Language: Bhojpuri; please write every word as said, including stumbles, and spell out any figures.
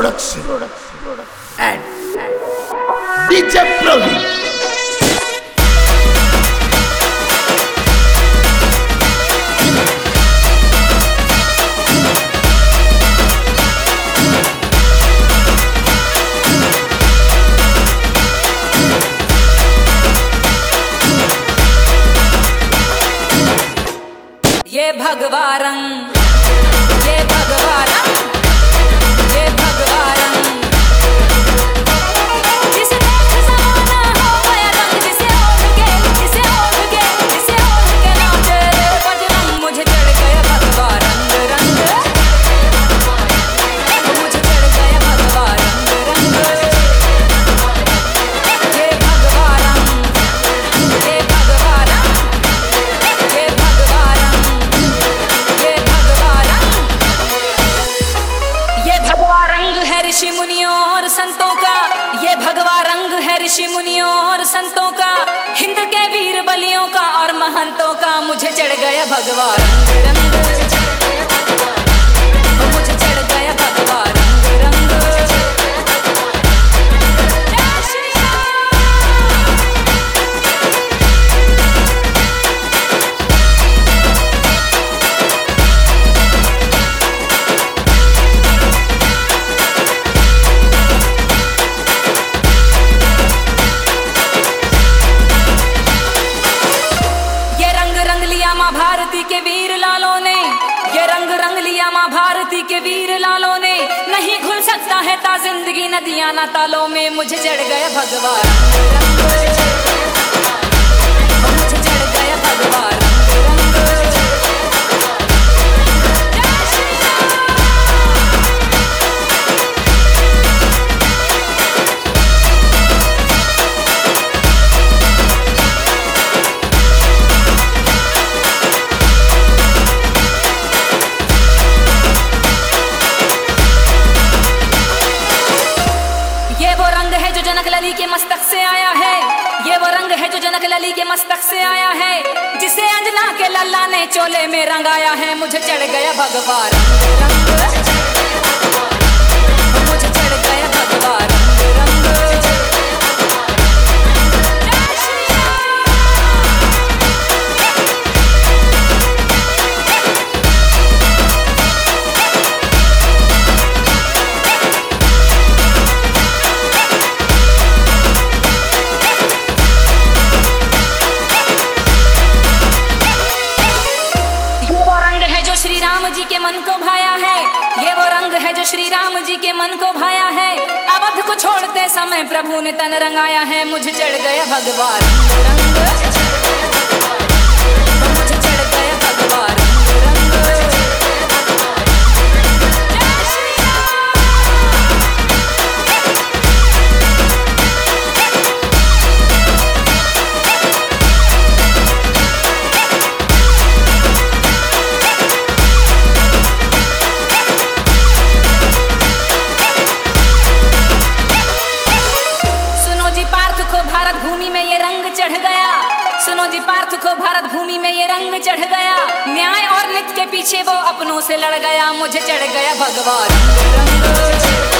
Production and D J Praveen. ये भगवा रंग, ये भगवा रंग, ये भगवा रंग, जिसे देख ज़माना हो गया रंग, जिसे ओढ़ के, जिसे ओढ़ के, जिसे ओढ़ के नाचे रे बजरंग। मुझे चढ़ गया भगवा रंग रंग, मुझे चढ़ गया भगवा रंग रंग। ये भगवा रंग, ये भगवा रंग, ये भगवा रंग, ये भगवा रंग, ये भगवा रंग है ऋषि मुनियों और संतों का। ये भगवा रंग है ऋषि मुनियों और संतों का, हिंद के वीर बलियों का और महंतों का। मुझे चढ़ गया भगवा रंग रंग, मुझे चढ़ गया भगवा रंग रंग। जय श्री राम। ये रंग रंग लिया माँ भारती के वीर लालों ने, ये रंग रंग लिया माँ भारती के वीर लालों ने। नहीं घुल सकता है ता जिंदगी नदियां ना तालों में। मुझे चढ़ गया भगवा रंग रंग, मुझे चढ़ गया भगवा रंग रंग। जय श्री राम। ये वो रंग है जो जनक लली के मस्तक से आया है, ये वो रंग है जो जनक लली के मस्तक से आया है, जिसे अंजना के लल्ला ने चोले में रंगाया है। मुझे चढ़ गया भगवा रंग रंग, मुझे चढ़ गया भगवा रंग रंग। जय श्री राम। ये वो रंग है जो श्री राम जी के मन को भाया है, ये वो रंग है जो श्री राम जी के मन को भाया है। अवध को छोड़ते समय प्रभु ने तन रंगाया है। मुझे चढ़ गया भगवा रंग रंग, मुझे चढ़ गया भगवा रंग रंग। जय श्री राम। सुनो जी पार्थ को भारत भूमि में ये रंग चढ़ गया, सुनो जी पार्थ को भारत भूमि में ये रंग चढ़ गया। न्याय और नित्य के पीछे वो अपनों से लड़ गया। मुझे चढ़ गया भगवा रंग रंग।